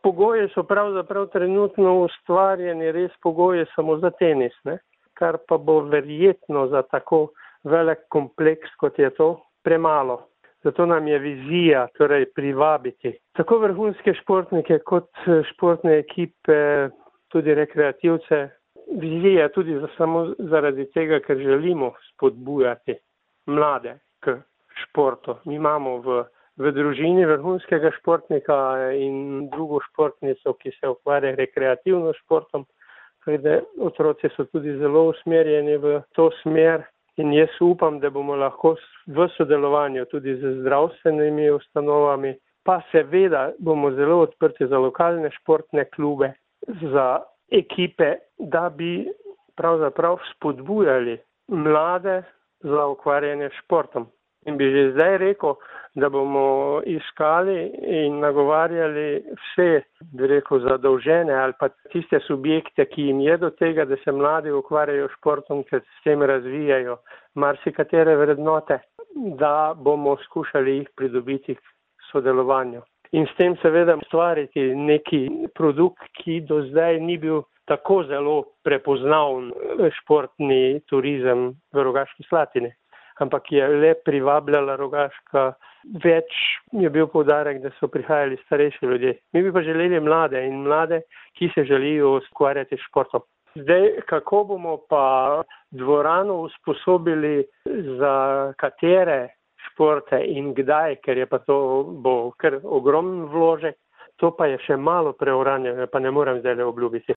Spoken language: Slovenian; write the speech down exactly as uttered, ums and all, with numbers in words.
pogoji so pravzaprav trenutno ustvarjeni res pogoji samo za tenis, ne? Kar pa bo verjetno za tako velik kompleks, kot je to, premalo. Zato nam je vizija, torej privabiti tako vrhunske športnike kot športne ekipe, tudi rekreativce. Vizija tudi za, samo zaradi tega, ker želimo spodbujati mlade k športu. Mi imamo v, v družini vrhunskega športnika in drugo športnico, ki se ukvarja rekreativno športom. Da otroci so tudi zelo usmerjeni v to smer in jaz upam, da bomo lahko v sodelovanju tudi z zdravstvenimi ustanovami, pa seveda bomo zelo odprti za lokalne športne klube, za ekipe, da bi pravzaprav spodbujali mlade za ukvarjanje športom. In bi že zdaj rekel, da bomo iskali in nagovarjali vse, bi rekel, zadolžene ali pa tiste subjekte, ki jim je do tega, da se mladi ukvarjajo športom, ker s tem razvijajo marsikatere vrednote, da bomo skušali jih pridobiti k sodelovanju. In s tem seveda ustvariti neki produkt, ki do zdaj ni bil tako zelo prepoznaven športni turizem v Rogaški Slatini, ampak je le privabljala Rogaška. Več je bil poudarek, da so prihajali starejši ljudje. Mi bi pa želeli mlade in mlade, ki se želijo ukvarjati s športom. Zdaj, kako bomo pa dvorano usposobili za katere športe in kdaj, ker je pa to bo kar ogromen vložek, to pa je še malo preuranjeno, pa ne morem zdaj obljubiti.